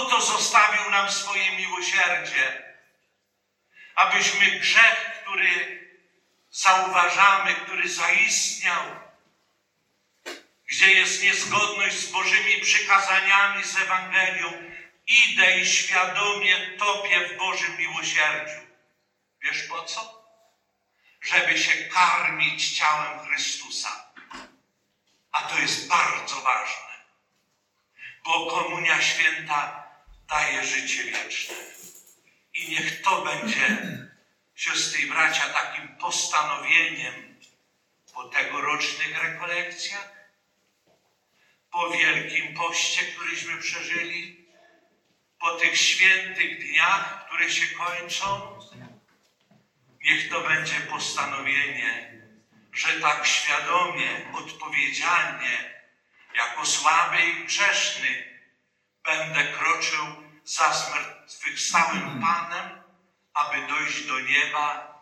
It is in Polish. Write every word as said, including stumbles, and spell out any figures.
Po to zostawił nam swoje miłosierdzie, abyśmy grzech, który zauważamy, który zaistniał, gdzie jest niezgodność z Bożymi przykazaniami, z Ewangelią, idę i świadomie topię w Bożym miłosierdziu. Wiesz po co? Żeby się karmić ciałem Chrystusa. A to jest bardzo ważne, bo Komunia Święta daje życie wieczne. I niech to będzie, siostry i bracia, takim postanowieniem po tegorocznych rekolekcjach, po Wielkim Poście, któryśmy przeżyli, po tych świętych dniach, które się kończą. Niech to będzie postanowienie, że tak świadomie, odpowiedzialnie, jako słaby i grzeszny, będę kroczył za zmartwychwstałym Panem, aby dojść do nieba